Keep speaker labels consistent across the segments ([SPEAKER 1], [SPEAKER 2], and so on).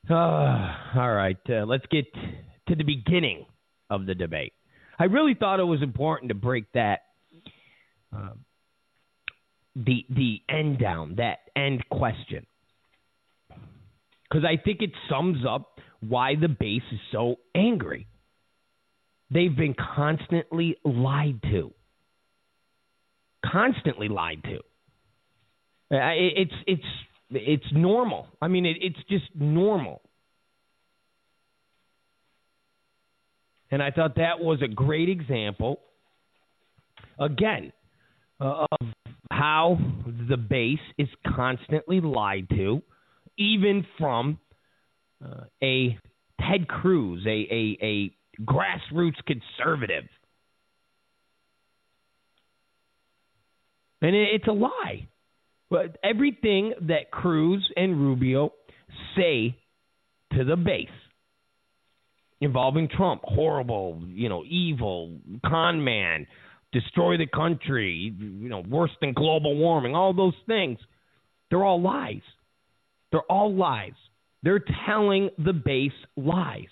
[SPEAKER 1] All right, let's get to the beginning of the debate. I really thought it was important to break that, the end down, that end question, because I think it sums up why the base is so angry. They've been constantly lied to. Constantly lied to. It's normal. I mean, it's just normal. And I thought that was a great example, again, of how the base is constantly lied to, even from a Ted Cruz, a grassroots conservative. And it's a lie. But everything that Cruz and Rubio say to the base involving Trump, horrible, evil, con man, destroy the country, worse than global warming, all those things, they're all lies. They're all lies. They're telling the base lies.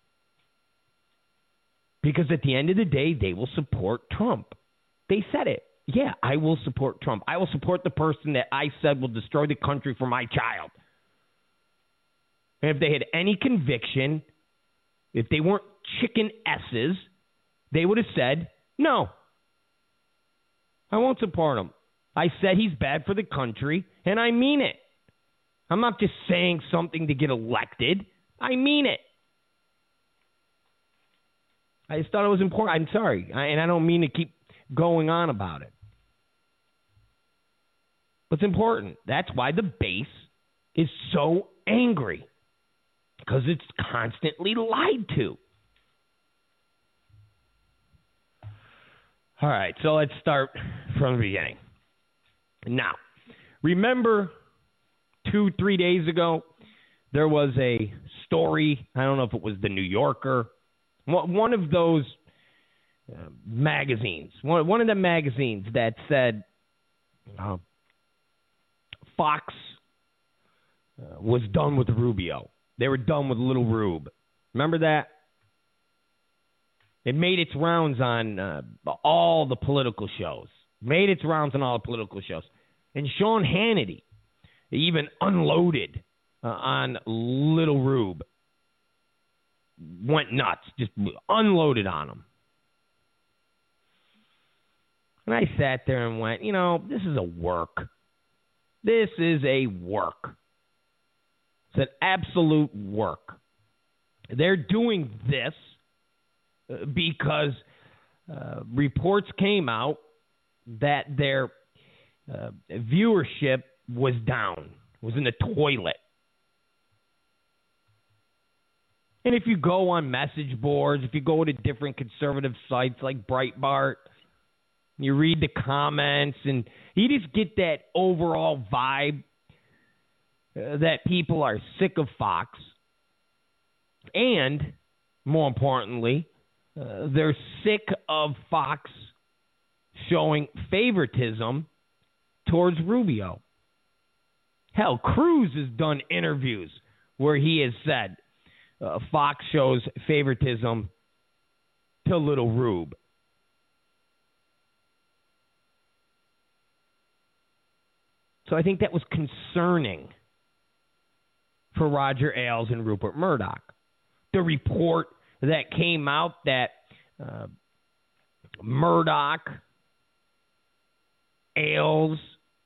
[SPEAKER 1] Because at the end of the day, they will support Trump. They said it. Yeah, I will support Trump. I will support the person that I said will destroy the country for my child. And if they had any conviction, if they weren't chicken S's, they would have said, no, I won't support him. I said he's bad for the country, and I mean it. I'm not just saying something to get elected. I mean it. I just thought it was important. I'm sorry, and I don't mean to keep going on about it. But it's important. That's why the base is so angry, because it's constantly lied to. All right, so let's start from the beginning. Now, remember 2-3 days ago, there was a story, I don't know if it was the New Yorker, one of those magazines, one of the magazines that said Fox was done with Rubio. They were done with Little Rube. Remember that? It made its rounds on all the political shows. And Sean Hannity even unloaded on Little Rube. Went nuts. Just unloaded on him. And I sat there and went, this is a work. This is a work. It's an absolute work. They're doing this because reports came out that their viewership was down, was in the toilet. And if you go on message boards, if you go to different conservative sites like Breitbart, you read the comments, and you just get that overall vibe that people are sick of Fox. And, more importantly, they're sick of Fox showing favoritism towards Rubio. Hell, Cruz has done interviews where he has said Fox shows favoritism to Little Rube. So I think that was concerning for Roger Ailes and Rupert Murdoch. The report that came out that Murdoch, Ailes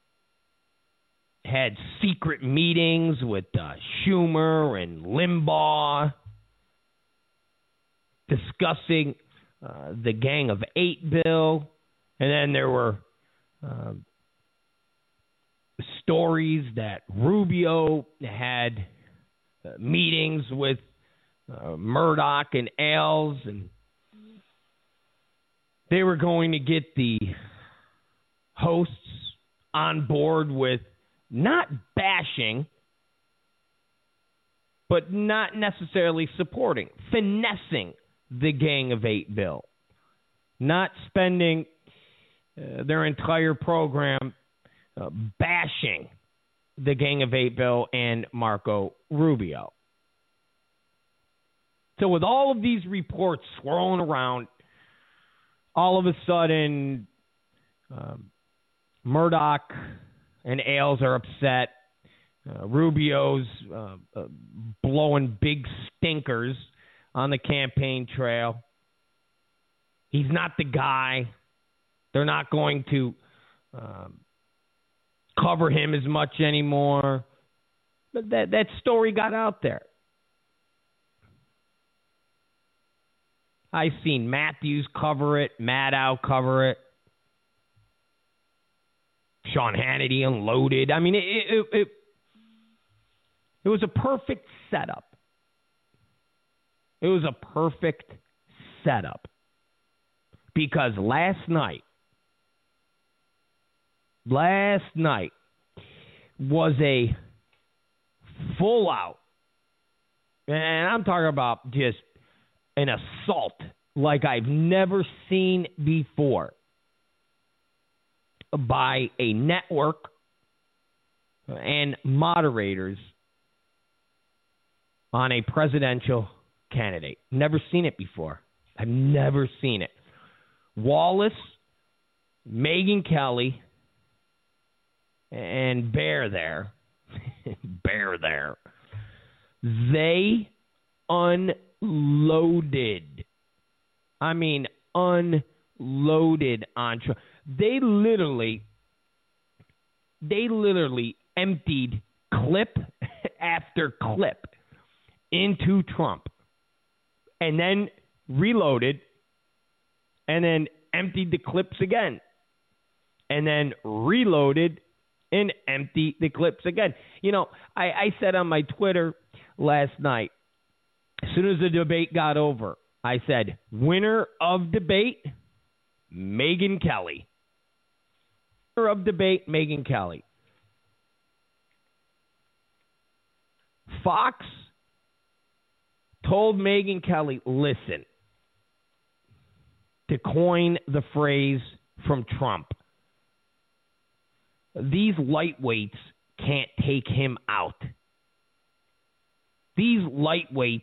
[SPEAKER 1] had secret meetings with Schumer and Limbaugh discussing the Gang of Eight bill. And then there were stories that Rubio had meetings with Murdoch and Ailes, and they were going to get the hosts on board with not bashing, but not necessarily supporting, finessing the Gang of Eight bill, not spending their entire program bashing the Gang of Eight bill and Marco Rubio. So with all of these reports swirling around, all of a sudden, Murdoch and Ailes are upset. Rubio's blowing big stinkers on the campaign trail. He's not the guy. They're not going to cover him as much anymore. But that story got out there. I've seen Matthews cover it, Maddow cover it, Sean Hannity unloaded. I mean, it was a perfect setup. It was a perfect setup. Because last night was a full out, and I'm talking about just an assault like I've never seen before by a network and moderators on a presidential candidate. Never seen it before. I've never seen it. Wallace, Megyn Kelly, and Bear there, they unloaded. I mean, unloaded on Trump. They literally emptied clip after clip into Trump and then reloaded and then emptied the clips again and then reloaded and emptied the clips again. You know, I said on my Twitter last night, as soon as the debate got over, I said, winner of debate, Megyn Kelly. Winner of debate, Megyn Kelly. Fox told Megyn Kelly, listen, to coin the phrase from Trump, these lightweights can't take him out. These lightweights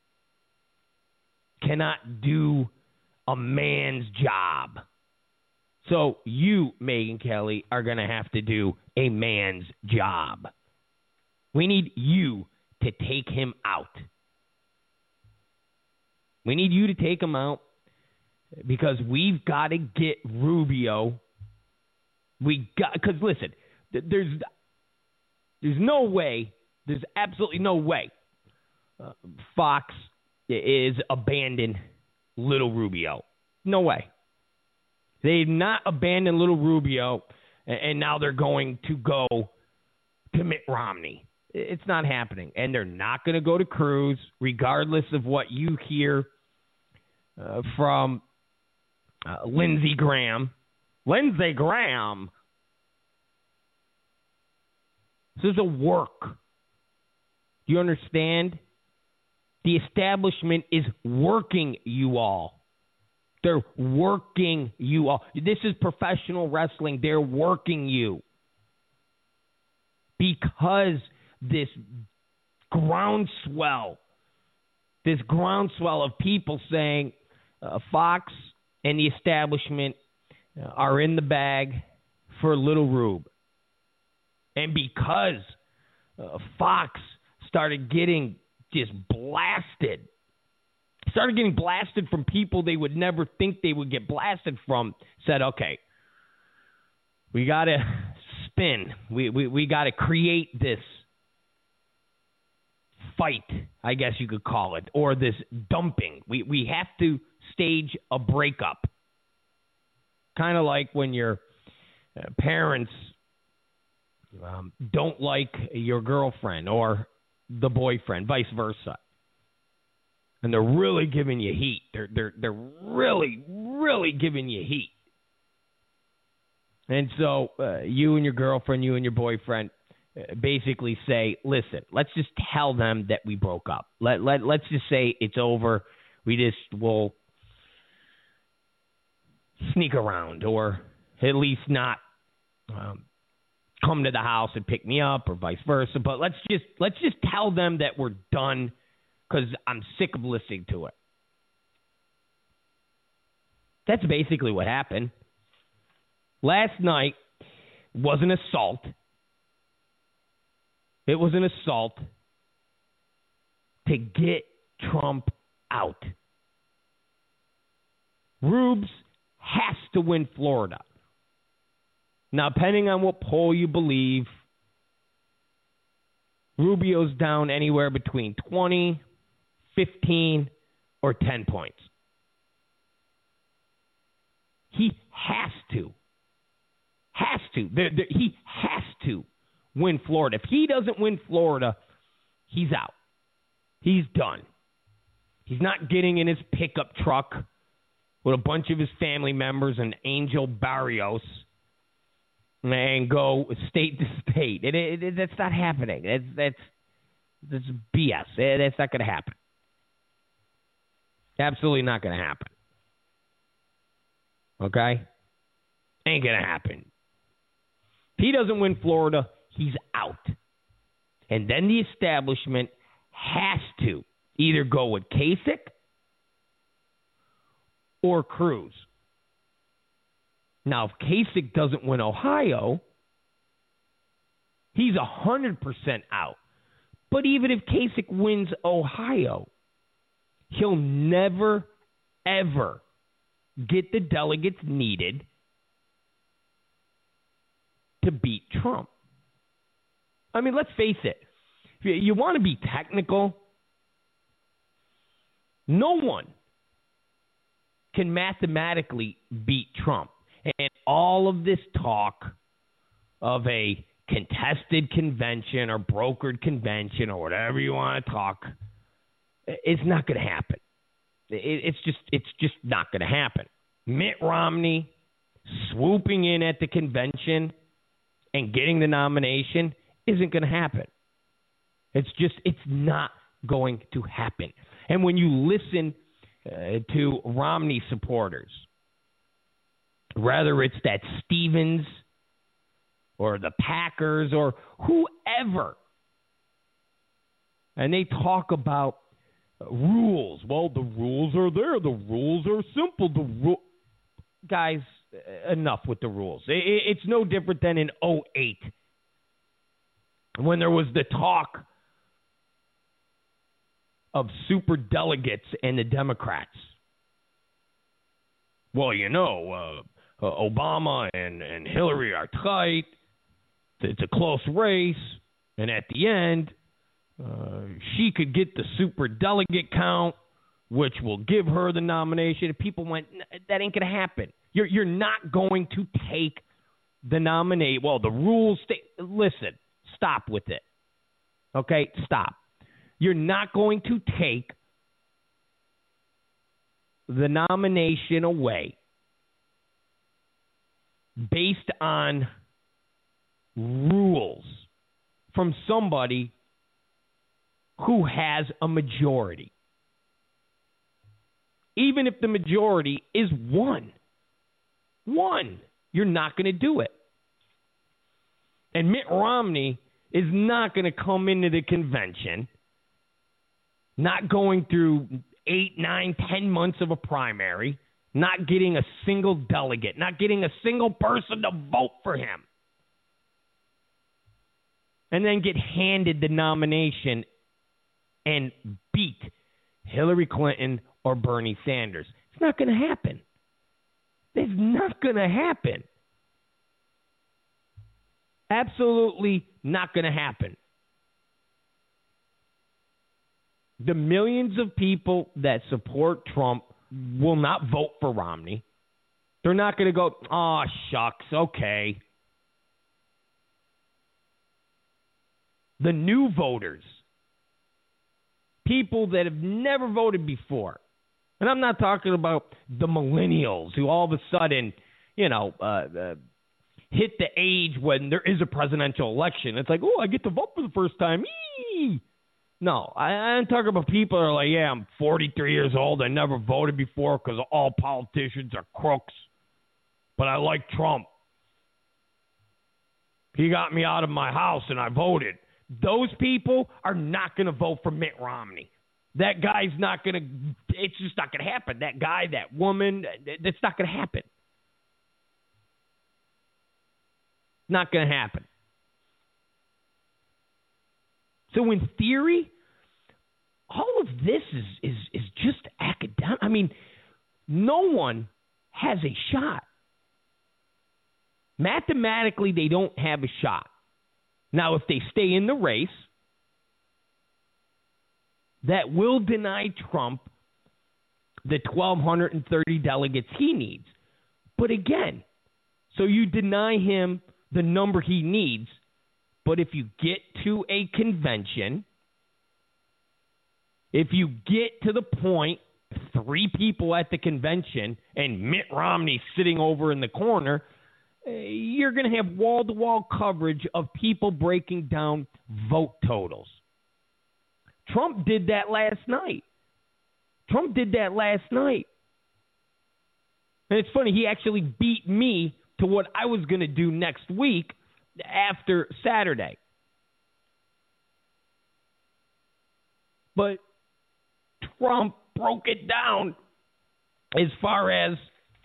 [SPEAKER 1] cannot do a man's job. So you, Megyn Kelly, are going to have to do a man's job. We need you to take him out. We need you to take him out because we've got to get Rubio. Because listen, there's no way, there's absolutely no way Fox is abandoned little Rubio. No way. They've not abandoned little Rubio, and now they're going to go to Mitt Romney. It's not happening. And they're not going to go to Cruz, regardless of what you hear from Lindsey Graham. Lindsey Graham. This is a work. Do you understand? The establishment is working you all. They're working you all. This is professional wrestling. They're working you. Because this groundswell of people saying Fox and the establishment are in the bag for Little Rube. And because Fox started getting just blasted from people they would never think they would get blasted from, said, okay, we got to spin. We got to create this fight, I guess you could call it, or this dumping. We have to stage a breakup. Kind of like when your parents don't like your girlfriend or the boyfriend, vice versa. And they're really giving you heat. They're really, really giving you heat. And so you and your girlfriend, you and your boyfriend basically say, listen, let's just tell them that we broke up. Let's just say it's over. We'll sneak around, or at least not come to the house and pick me up, or vice versa. But let's just tell them that we're done because I'm sick of listening to it. That's basically what happened. Last night was an assault. It was an assault to get Trump out. Rubes has to win Florida. Now, depending on what poll you believe, Rubio's down anywhere between 20, 15, or 10 points. He has to. He has to win Florida. If he doesn't win Florida, he's out. He's done. He's not getting in his pickup truck with a bunch of his family members and Angel Barrios and go state to state. That's not happening. That's BS. That's not going to happen. Absolutely not going to happen. Okay? Ain't going to happen. If he doesn't win Florida, he's out. And then the establishment has to either go with Kasich or Cruz. Now, if Kasich doesn't win Ohio, he's 100% out. But even if Kasich wins Ohio, he'll never, ever get the delegates needed to beat Trump. I mean, let's face it. If you want to be technical, no one can mathematically beat Trump. And all of this talk of a contested convention or brokered convention or whatever you want to talk, it's not going to happen. It's just not going to happen. Mitt Romney swooping in at the convention and getting the nomination isn't going to happen. It's not going to happen. And when you listen to Romney supporters, whether it's that Stevens or the Packers or whoever, and they talk about rules. Well, the rules are there. The rules are simple. Guys, enough with the rules. It's no different than in 2008 when there was the talk of super delegates and the Democrats. Well, Obama and Hillary are tight. It's a close race. And at the end, she could get the super delegate count, which will give her the nomination. And people went, that ain't going to happen. You're not going to take the nominee. Well, the rules stay. Listen, stop with it. Okay, stop. You're not going to take the nomination away based on rules from somebody who has a majority. Even if the majority is one, you're not going to do it. And Mitt Romney is not going to come into the convention not going through 8, 9, 10 months of a primary, not getting a single delegate, not getting a single person to vote for him, and then get handed the nomination and beat Hillary Clinton or Bernie Sanders. It's not going to happen. It's not going to happen. Absolutely not going to happen. The millions of people that support Trump will not vote for Romney. They're not going to go, oh, shucks, okay. The new voters, people that have never voted before, and I'm not talking about the millennials who all of a sudden, hit the age when there is a presidential election. It's like, oh, I get to vote for the first time. Eee! No, I'm talking about people that are like, yeah, I'm 43 years old. I never voted before because all politicians are crooks. But I like Trump. He got me out of my house and I voted. Those people are not going to vote for Mitt Romney. That guy's not going to, it's just not going to happen. That guy, that woman, that's not going to happen. Not going to happen. So in theory, all of this is just academic. I mean, no one has a shot. Mathematically, they don't have a shot. Now, if they stay in the race, that will deny Trump the 1,230 delegates he needs. But again, so you deny him the number he needs, but if you get to a convention, if you get to the point, 3 people at the convention and Mitt Romney sitting over in the corner, you're going to have wall-to-wall coverage of people breaking down vote totals. Trump did that last night. And it's funny, he actually beat me to what I was going to do next week after Saturday. But Trump broke it down as far as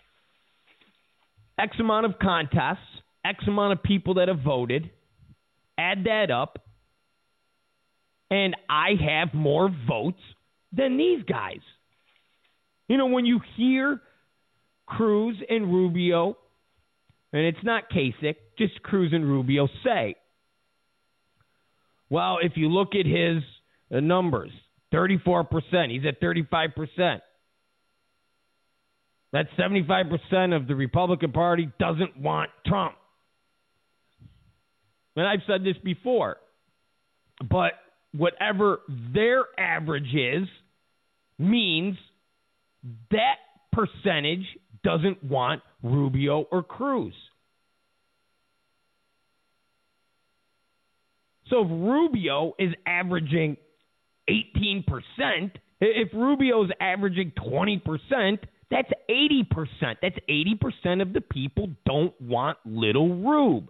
[SPEAKER 1] X amount of contests, X amount of people that have voted, add that up, and I have more votes than these guys. You know, when you hear Cruz and Rubio, and it's not Kasich, just Cruz and Rubio say, well, if you look at his numbers, 34%, he's at 35%. That 75% of the Republican Party doesn't want Trump. And I've said this before, but whatever their average is means that percentage doesn't want Rubio or Cruz. So if Rubio is averaging 18%, if Rubio is averaging 20%, that's 80%. That's 80% of the people don't want little Rube.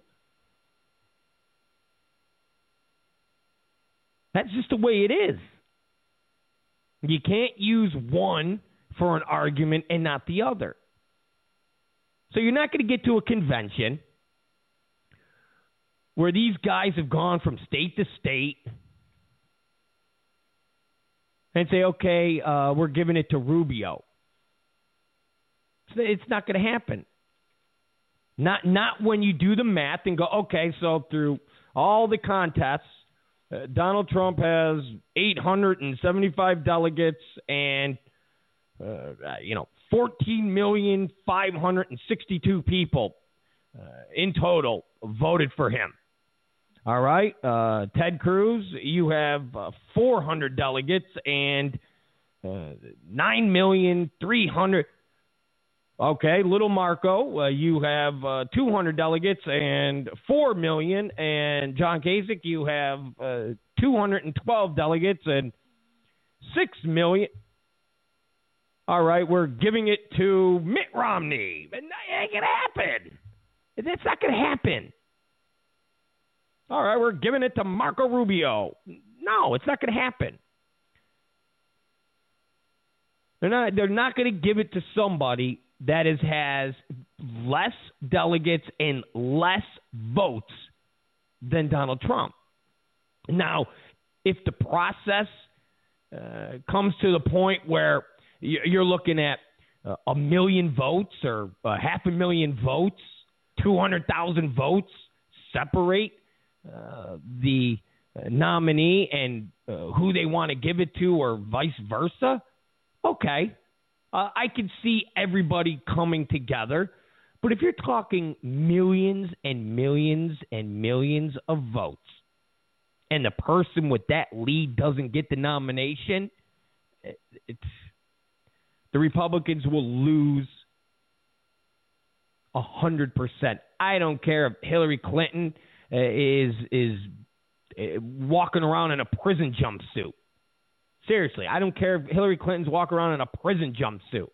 [SPEAKER 1] That's just the way it is. You can't use one for an argument and not the other. So you're not going to get to a convention where these guys have gone from state to state and say, okay, we're giving it to Rubio. It's not going to happen. Not when you do the math and go, okay, so through all the contests, Donald Trump has 875 delegates and 14,562,000 people in total voted for him. All right, Ted Cruz, you have 400 delegates and 9,300,000. Okay, Little Marco, you have 200 delegates and 4 million, and John Kasich, you have 212 delegates and 6 million. All right, we're giving it to Mitt Romney. It ain't gonna happen. That's not gonna happen. All right, we're giving it to Marco Rubio. No, it's not gonna happen. They're not going to give it to somebody that has less delegates and less votes than Donald Trump. Now, if the process comes to the point where you're looking at 1 million votes or 500,000 votes, 200,000 votes separate the nominee and who they want to give it to or vice versa, okay. I can see everybody coming together. But if you're talking millions and millions and millions of votes and the person with that lead doesn't get the nomination, the Republicans will lose 100%. I don't care if Hillary Clinton is walking around in a prison jumpsuit. Seriously, I don't care if Hillary Clinton's walking around in a prison jumpsuit.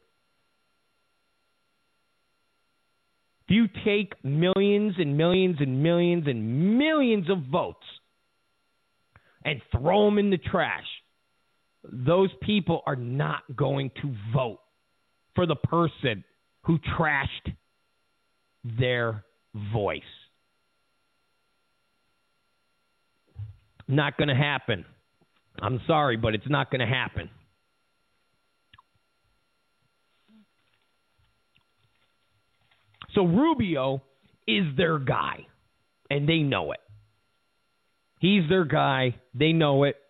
[SPEAKER 1] If you take millions and millions and millions and millions of votes and throw them in the trash, those people are not going to vote for the person who trashed their voice. Not going to happen. I'm sorry, but it's not going to happen. So Rubio is their guy, and they know it. He's their guy. They know it.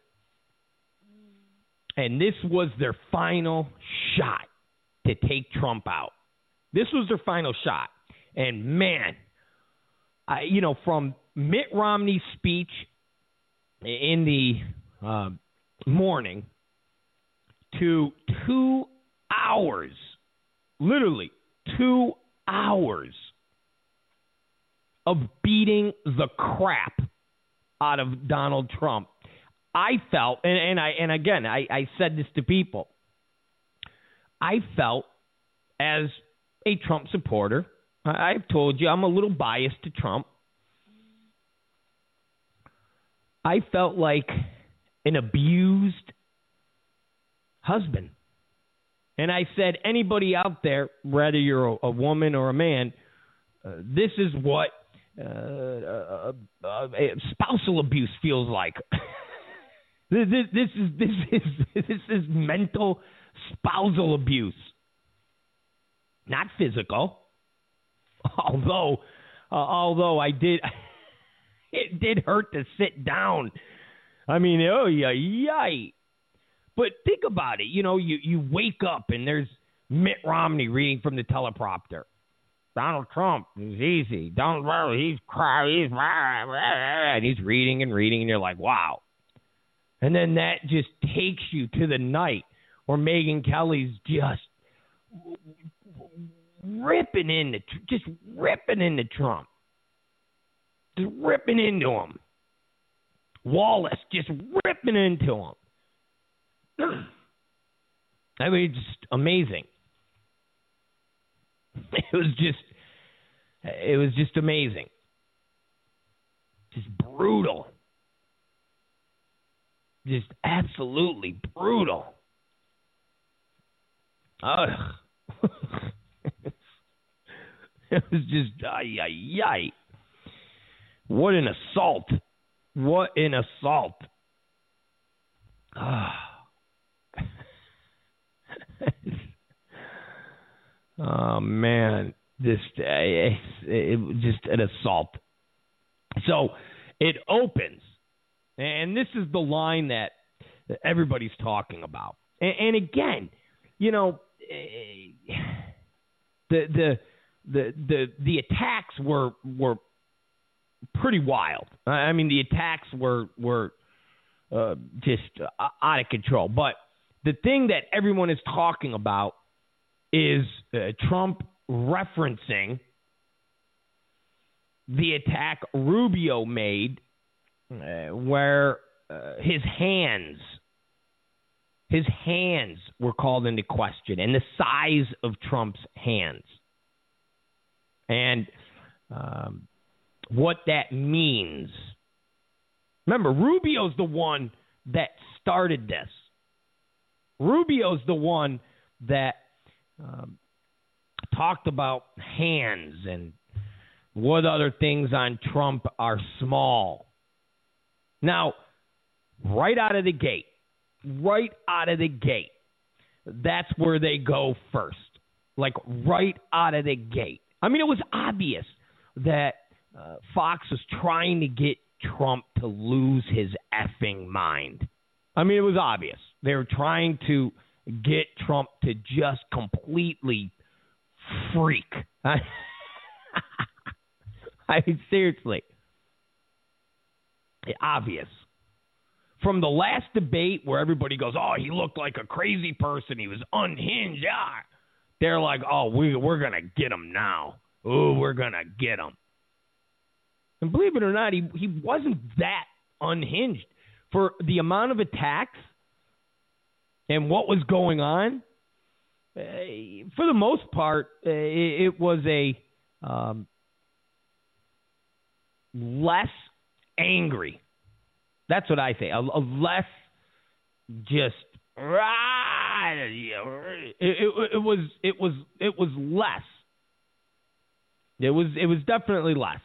[SPEAKER 1] And this was their final shot to take Trump out. This was their final shot. And, man, from Mitt Romney's speech in the morning to 2 hours, literally 2 hours of beating the crap out of Donald Trump, I felt, and again, I said this to people, I felt as a Trump supporter, I've told you I'm a little biased to Trump. I felt like an abused husband. And I said, anybody out there, whether you're a woman or a man, this is what spousal abuse feels like. This is mental spousal abuse, not physical. Although I did, it did hurt to sit down. I mean, oh yay! But think about it. You wake up and there's Mitt Romney reading from the teleprompter. Donald Trump is easy. Don't worry, and he's reading and reading, and you're like, wow. And then that just takes you to the night where Megyn Kelly's just ripping into Trump. Just ripping into him. Wallace just ripping into him. I mean, just amazing. It was just amazing. Just brutal. Just absolutely brutal. Ugh. It was just, yay. What an assault. What an assault. Oh, man. It was just an assault. So it opens. And this is the line that everybody's talking about. And again, the attacks were pretty wild. I mean, the attacks were just out of control. But the thing that everyone is talking about is Trump referencing the attack Rubio made where his hands were called into question, and the size of Trump's hands. And what that means. Remember, Rubio's the one that started this. Rubio's the one that talked about hands and what other things on Trump are small. Now, right out of the gate, that's where they go first. Like, right out of the gate. I mean, it was obvious that Fox was trying to get Trump to lose his effing mind. I mean, it was obvious. They were trying to get Trump to just completely freak. I mean, seriously. Obvious. From the last debate where everybody goes, oh, he looked like a crazy person. He was unhinged. Yeah. They're like, oh, we're going to get him now. Oh, we're going to get him. And believe it or not, he wasn't that unhinged. For the amount of attacks and what was going on, for the most part, it was a less angry. That's what I say. A less just It was less. It was definitely less.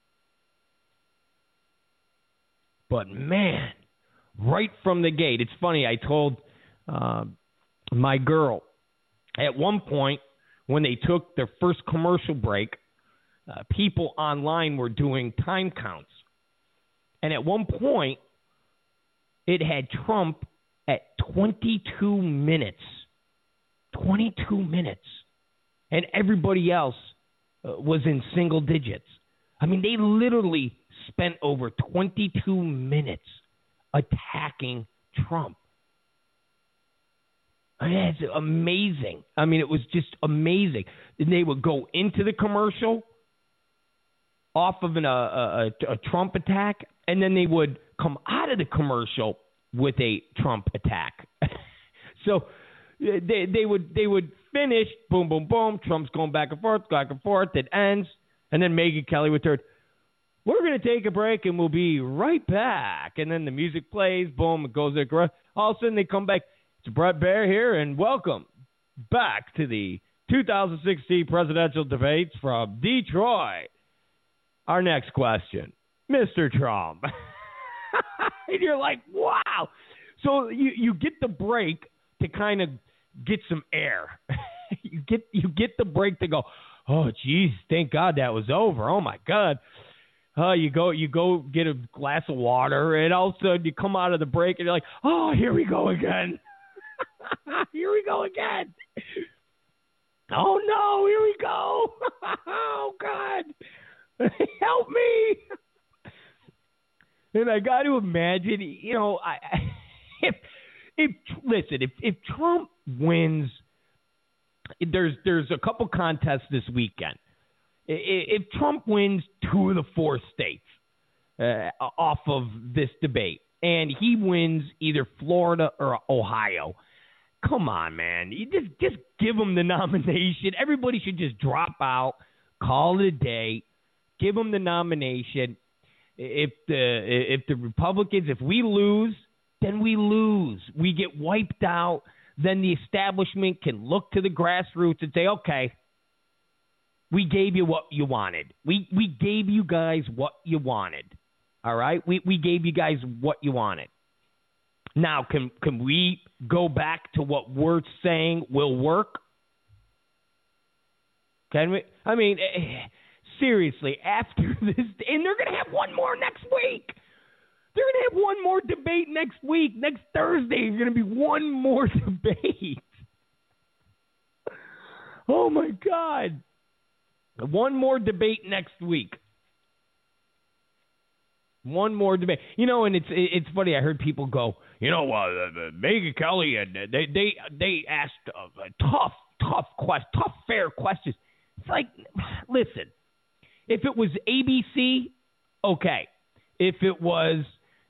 [SPEAKER 1] But man, right from the gate, it's funny. I told my girl at one point when they took their first commercial break, people online were doing time counts, and at one point it had Trump at 22 minutes. 22 minutes. And everybody else was in single digits. I mean, they literally spent over 22 minutes attacking Trump. I mean, it's amazing. I mean, it was just amazing. And they would go into the commercial off of a Trump attack, and then they would come out of the commercial with a Trump attack. So they would finish, boom, boom, boom. Trump's going back and forth. It ends, and then Megyn Kelly would turn. We're going to take a break, and we'll be right back. And then the music plays, boom, it goes there. All of a sudden, they come back. It's Bret Baier here, and welcome back to the 2016 presidential debates from Detroit. Our next question, Mr. Trump. And you're like, wow. So you get the break to kind of get some air. you get the break to go, oh, geez, thank God that was over. Oh, my God. You go get a glass of water, and all of a sudden you come out of the break, and you're like, oh, here we go again. Here we go again. Oh, no, here we go. Oh, God. Help me. And I got to imagine, if Trump wins, there's a couple contests this weekend. If Trump wins 2 of the 4 states off of this debate, and he wins either Florida or Ohio, come on, man. You just give him the nomination. Everybody should just drop out, call it a day, give him the nomination. If the Republicans, if we lose, then we lose. We get wiped out. Then the establishment can look to the grassroots and say, okay, we gave you what you wanted. We gave you guys what you wanted. All right? We gave you guys what you wanted. Now, can we go back to what we're saying will work? Can we? I mean, seriously, after this, and they're going to have one more next week. They're going to have one more debate next week. Next Thursday, there's going to be one more debate. Oh, my God. One more debate next week. One more debate. And it's funny. I heard people go, Megyn Kelly, and they asked tough, fair questions. It's like, listen, if it was ABC, okay. If it was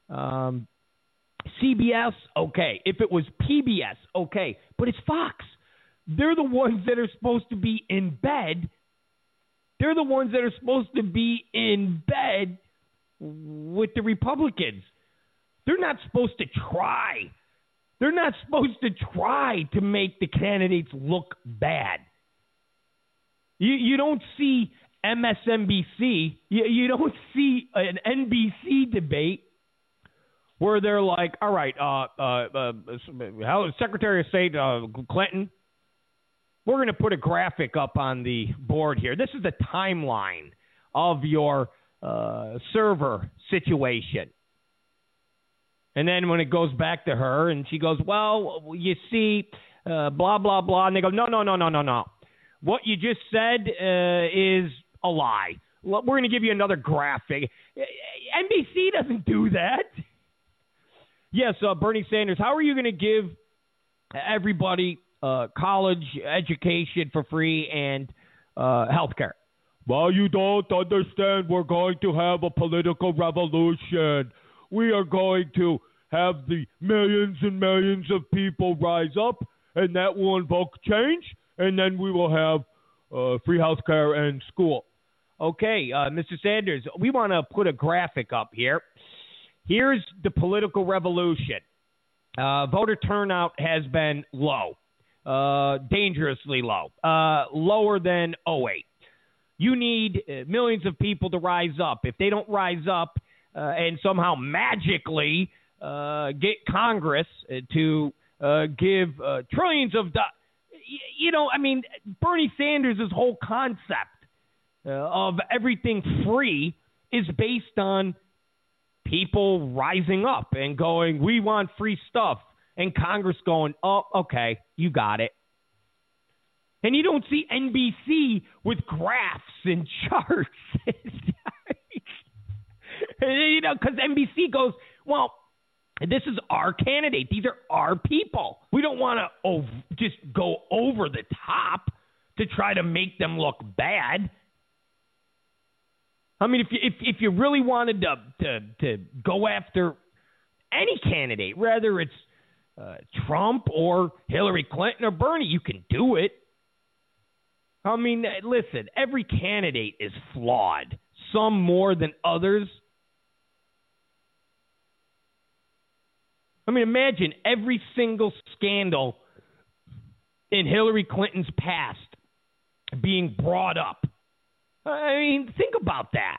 [SPEAKER 1] CBS, okay. If it was PBS, okay. But it's Fox. They're the ones that are supposed to be in bed. They're the ones that are supposed to be in bed with the Republicans. They're not supposed to try. They're not supposed to try to make the candidates look bad. You don't see MSNBC. You don't see an NBC debate where they're like, all right, Secretary of State Clinton, we're going to put a graphic up on the board here. This is the timeline of your server situation. And then when it goes back to her and she goes, well, you see, blah, blah, blah. And they go, no. What you just said is a lie. We're going to give you another graphic. NBC doesn't do that. Yes, Bernie Sanders, how are you going to give everybody college education for free and health care? Well, you don't understand. We're going to have a political revolution. We are going to have the millions and millions of people rise up, and that will invoke change, and then we will have free health care and school. Okay, Mr. Sanders, we want to put a graphic up here. Here's the political revolution. voter turnout has been low, dangerously low, lower than 2008. You need millions of people to rise up. If they don't rise up and somehow magically get Congress to give trillions of dollars, Bernie Sanders' whole concept of everything free is based on people rising up and going, we want free stuff. And Congress going, oh, okay, you got it. And you don't see NBC with graphs and charts. Because NBC goes, well, this is our candidate. These are our people. We don't want to just go over the top to try to make them look bad. I mean, if you really wanted to go after any candidate, whether it's Trump or Hillary Clinton or Bernie, you can do it. I mean, listen, every candidate is flawed, some more than others. I mean, imagine every single scandal in Hillary Clinton's past being brought up. I mean, think about that.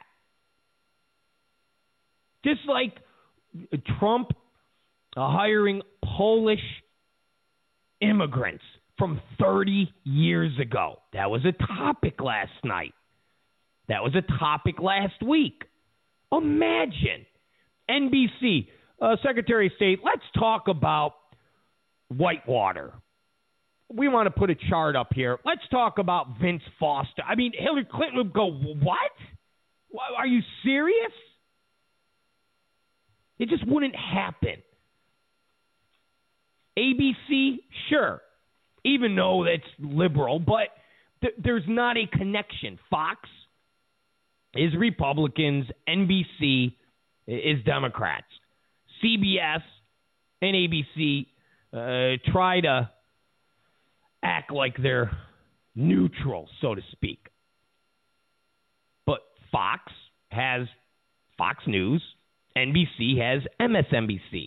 [SPEAKER 1] Just like Trump hiring Polish immigrants from 30 years ago. That was a topic last night. That was a topic last week. Imagine. NBC, Secretary of State, let's talk about Whitewater. We want to put a chart up here. Let's talk about Vince Foster. I mean, Hillary Clinton would go, what? Are you serious? It just wouldn't happen. ABC, sure, even though it's liberal, but there's not a connection. Fox is Republicans, NBC is Democrats. CBS and ABC try to act like they're neutral, so to speak. But Fox has Fox News, NBC has MSNBC.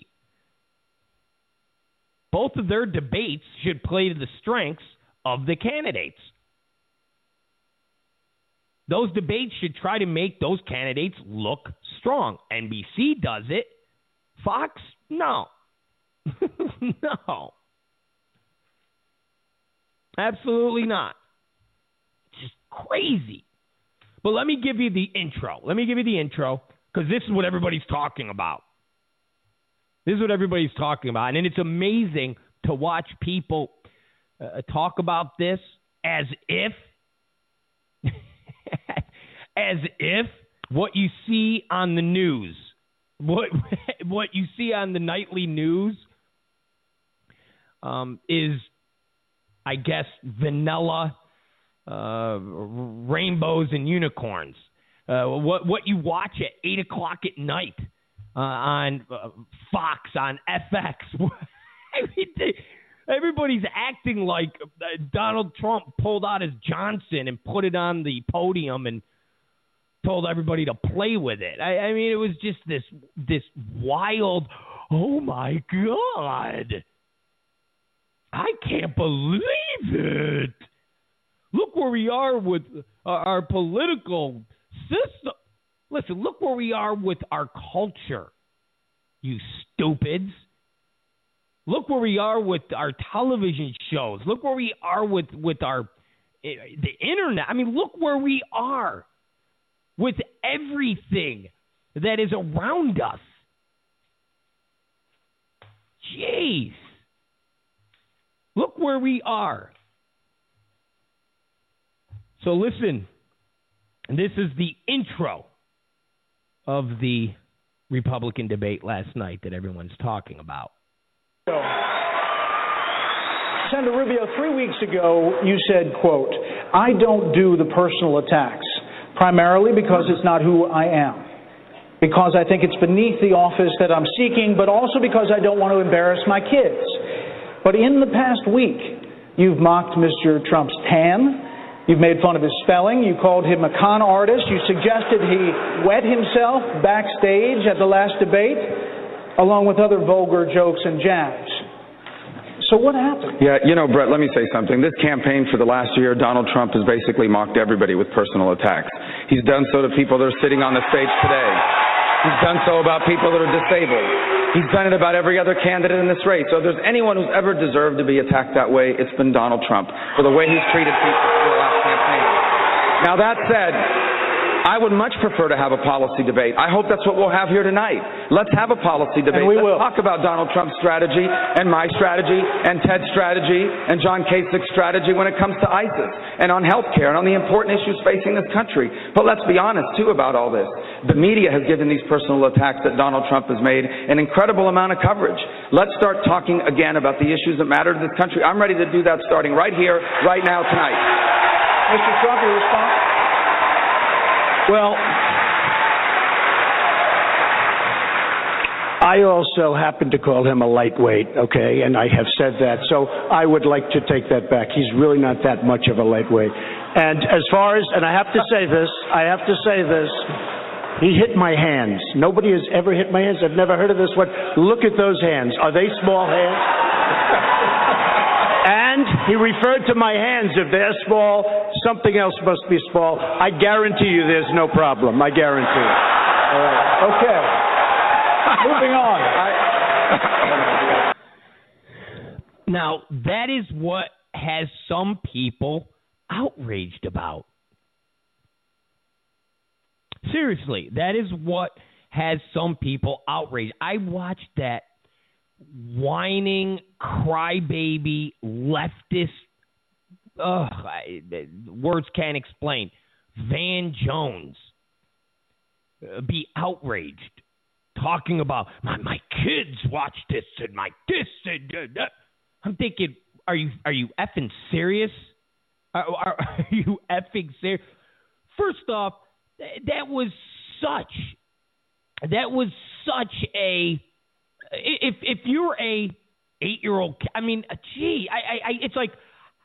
[SPEAKER 1] Both of their debates should play to the strengths of the candidates. Those debates should try to make those candidates look strong. NBC does it. Fox, no. No. Absolutely not. It's just crazy. But let me give you the intro. Because this is what everybody's talking about. And it's amazing to watch people talk about this as if what you see on the news, what you see on the nightly news is, I guess, vanilla, rainbows and unicorns. What you watch at 8 o'clock at night on Fox, on FX. Everybody's acting like Donald Trump pulled out his Johnson and put it on the podium and told everybody to play with it. I mean, it was just this wild, oh my God, I can't believe it. Look where we are with our political system. Listen, look where we are with our culture, you stupids. Look where we are with our television shows. Look where we are with the internet. I mean, look where we are with everything that is around us. Jeez. Look where we are. So listen, this is the intro of the Republican debate last night that everyone's talking about.
[SPEAKER 2] Senator Rubio, 3 weeks ago, you said, quote, I don't do the personal attacks, primarily because it's not who I am, because I think it's beneath the office that I'm seeking, but also because I don't want to embarrass my kids. But in the past week, you've mocked Mr. Trump's tan. You've made fun of his spelling. You called him a con artist. You suggested he wet himself backstage at the last debate, along with other vulgar jokes and jabs. So what happened?
[SPEAKER 3] Yeah, Brett, let me say something. This campaign for the last year, Donald Trump has basically mocked everybody with personal attacks. He's done so to people that are sitting on the stage today. He's done so about people that are disabled. He's done it about every other candidate in this race. So if there's anyone who's ever deserved to be attacked that way, it's been Donald Trump for the way he's treated people for the last campaign. Now, that said, I would much prefer to have a policy debate. I hope that's what we'll have here tonight. Let's have a policy debate.
[SPEAKER 2] And we will.
[SPEAKER 3] Let's talk about Donald Trump's strategy and my strategy and Ted's strategy and John Kasich's strategy when it comes to ISIS and on health care and on the important issues facing this country. But let's be honest, too, about all this. The media has given these personal attacks that Donald Trump has made an incredible amount of coverage. Let's start talking again about the issues that matter to this country. I'm ready to do that starting right here, right now, tonight.
[SPEAKER 2] Mr. Trump, your response?
[SPEAKER 4] Well, I also happen to call him a lightweight, okay, and I have said that, so I would like to take that back. He's really not that much of a lightweight. And as far as, and I have to say this, he hit my hands. Nobody has ever hit my hands. I've never heard of this one. Look at those hands. Are they small hands? And he referred to my hands. If they're small, something else must be small. I guarantee you there's no problem. I guarantee it.
[SPEAKER 2] All right. Okay. Moving on.
[SPEAKER 1] Now, that is what has some people outraged about. Seriously, that is what has some people outraged. I watched that whining, crybaby, leftist, words can't explain, Van Jones be outraged, talking about, my kids watch this and my this and that. I'm thinking, are you effing serious? Are you effing serious? First off, that was such a, if you're a 8-year-old, I mean, gee, it's like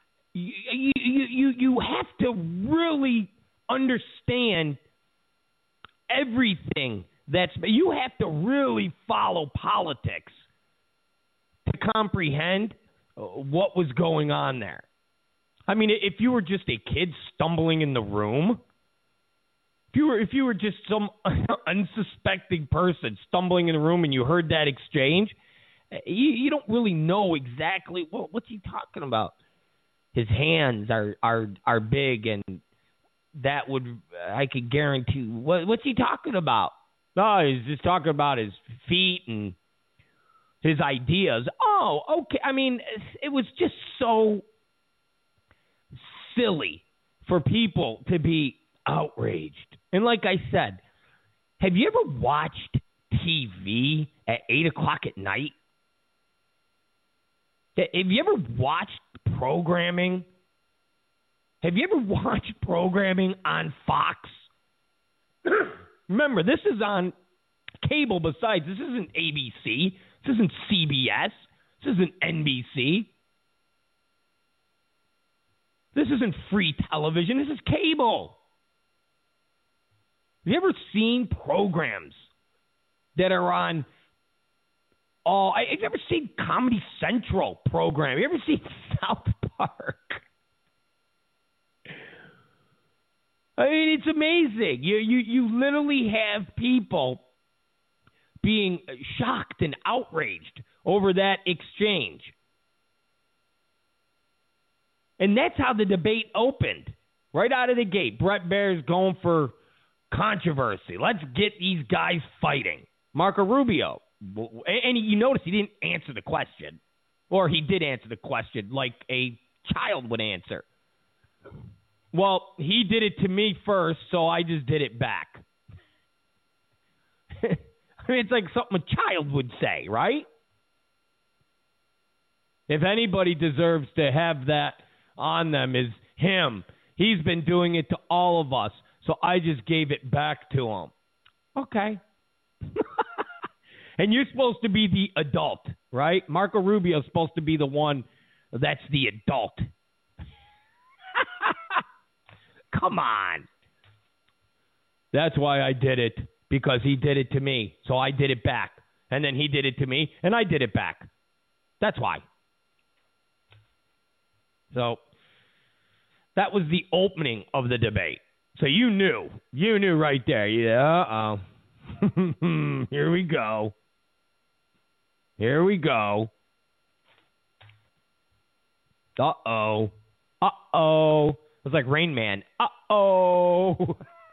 [SPEAKER 1] you have to really understand everything you have to really follow politics to comprehend what was going on there. I mean, if you were just a kid stumbling in the room, if you were just some unsuspecting person stumbling in the room and you heard that exchange, you don't really know exactly what's he talking about. His hands are big, and that would, I could guarantee. What's he talking about? No, he's just talking about his feet and his ideas. Oh, okay. I mean, it was just so silly for people to be outraged. And like I said, have you ever watched TV at 8 o'clock at night? Have you ever watched programming? Have you ever watched programming on Fox? Remember, this is on cable besides. This isn't ABC. This isn't CBS. This isn't NBC. This isn't free television. This is cable. Have you ever seen programs that are on have you ever seen Comedy Central program? Have you ever seen South Park? I mean, it's amazing. You literally have people being shocked and outraged over that exchange. And that's how the debate opened. Right out of the gate, Bret Baier's going for controversy. Let's get these guys fighting. Marco Rubio. And you notice he didn't answer the question. Or he did answer the question like a child would answer. Well, he did it to me first, so I just did it back. I mean, it's like something a child would say, right? If anybody deserves to have that on them, is him. He's been doing it to all of us, so I just gave it back to him. Okay. And you're supposed to be the adult, right? Marco Rubio's supposed to be the one that's the adult. Come on. That's why I did it, because he did it to me, so I did it back. And then he did it to me, and I did it back. That's why. So that was the opening of the debate. So you knew right there. Yeah, Here we go. Uh-oh. It was like Rain Man. Uh-oh.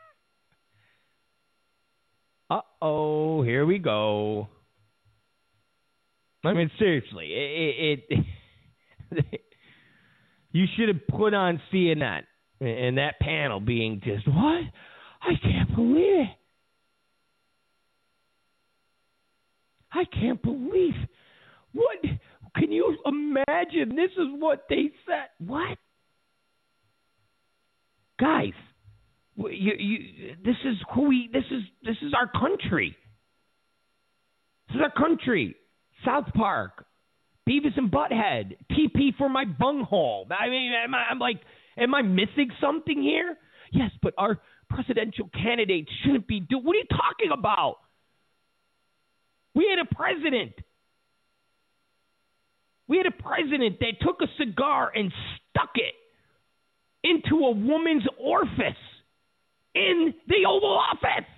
[SPEAKER 1] Here we go. I mean, seriously, you should have put on CNN and that panel being just, what? I can't believe it. I can't believe. What? Can you imagine? This is what they said. What? Guys, this is who we. This is our country. This is our country. South Park, Beavis and Butthead, TP for my bunghole. I mean, am I missing something here? Yes, but our presidential candidates shouldn't be doing. What are you talking about? We had a president. That took a cigar and stuck it into a woman's orifice in the Oval Office.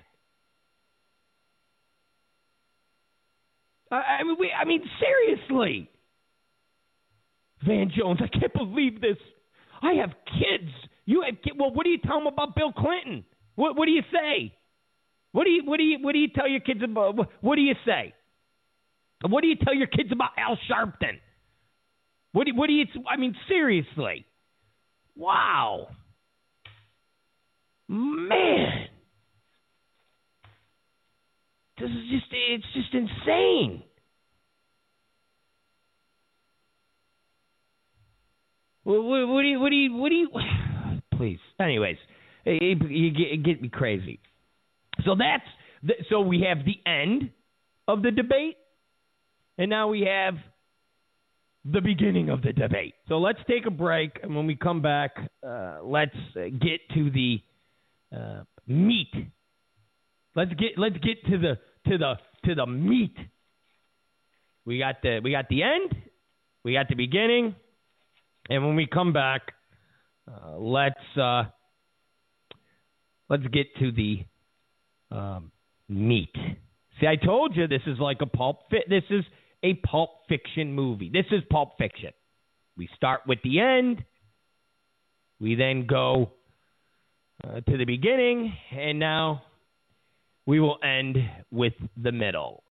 [SPEAKER 1] I mean, seriously. Van Jones, I can't believe this. I have kids. You have kids. Well, what do you tell them about Bill Clinton? What do you say? What do you tell your kids about? What do you say? What do you tell your kids about Al Sharpton? What do you? I mean, seriously. Wow. Man. It's just insane. What do you, please. Anyways, you get me crazy. So so we have the end of the debate, and now we have the beginning of the debate. So let's take a break, and when we come back, let's get to the meat. Let's get to the meat. We got the end, we got the beginning, and when we come back, let's get to the meat. See, I told you this is like this is a Pulp Fiction movie. This is Pulp Fiction. We start with the end, we then go to the beginning, and now we will end with the middle.